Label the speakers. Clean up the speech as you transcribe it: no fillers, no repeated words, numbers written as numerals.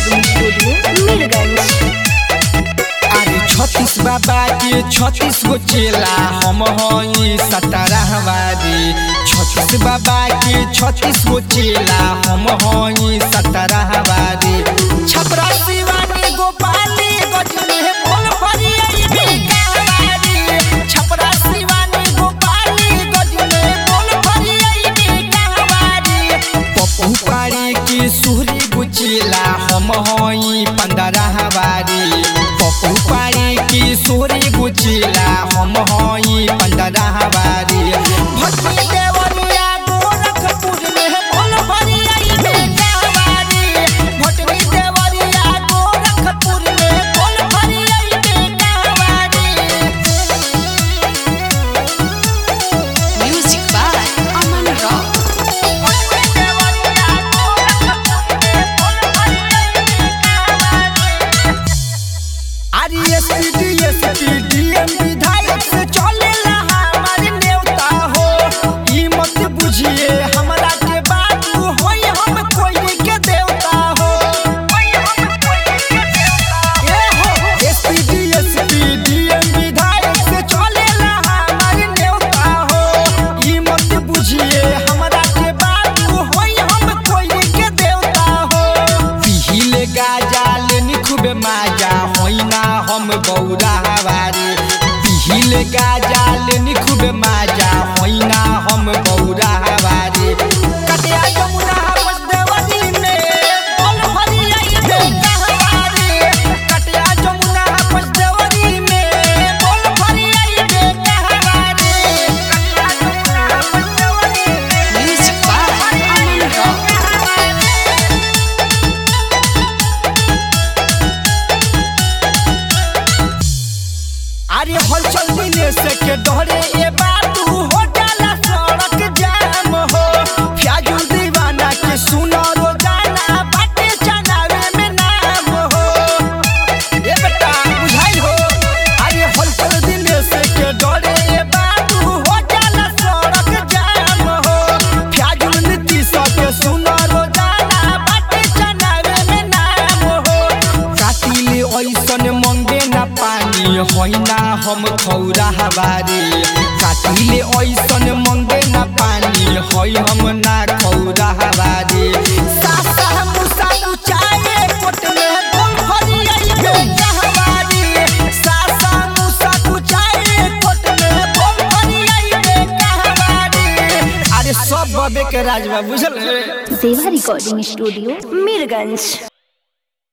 Speaker 1: Recording studio Mirganj.
Speaker 2: अरे 36 बाबा के 36 गो चेला हम हई 17 वारी। 36 बाबा के 36 गो चेला हम हई 17 वारी। छपरा शिवानी गोपाली गजनी बोल फरियाई बेकारी। छपरा शिवानी गोपाली गजनी बोल फरियाई बेकारी। पप्पू पारी की सुहरी गुचेला हम हई 15 वारी। पप्पू पारी की सुहरी गुचेला हम हई 15 वारी। भक्ति देवरिया गोरखपुर में बोल फरियाई बेकारी। भक्ति देवरिया गोरखपुर में बोल फरियाई बेकारी।
Speaker 1: Music by Aman rock.
Speaker 2: DM विधायक से चलेला हमार नेवता हो। ई मत बुझिए हमरा के बाबू होई हम कोई के देवता हो। ए हो एसपी डीएम विधायक से चलेला हमार नेवता हो। ई मत बुझिए हमरा के बाबू होई हम कोई के देवता हो। पीहिले गाजा लेनी खूबे माजा होई ना हम गौरा हवारी। पीहिले गाजा लेनी खूबे माजा होई ना हम गौरा हवारी। कटिया जमुना बस देवरी में बोल फरियाई बेकारी। कटिया जमुना बस देवरी में बोल फरियाई बेकारी। कटिया जमुना बस देवरी में
Speaker 1: म्यूजिक बाय अमन रॉक।
Speaker 2: अरे हलचल दिने से के डरे ए बातू हो जाला सड़क जाम हो। फ्याजुल दीवाना के सुनो रोजाना बाटे चनावे में नाम हो। ए बेटा बुझाई हो। अरे हलचल दिने से के डरे ए बातू हो जाला सड़क जाम हो। फ्याजुल नीतीश के सुनो रोजाना बाटे चनावे में नाम हो। कातिले ऐसन मंगे ना पानी होई ना हम खौरा हवारी। कातिले ऐसन मंगे ना पानी होई हम ना खौरा हवारी। सासा मुसा ऊंचाए कोट में बोल फरियाई बेकारी। सासा मुसा ऊंचाए कोट में बोल फरियाई बेकारी। अरे सब बबे के राजवा बुझल रे।
Speaker 1: जेवा रिकॉर्डिंग स्टूडियो मीरगंज।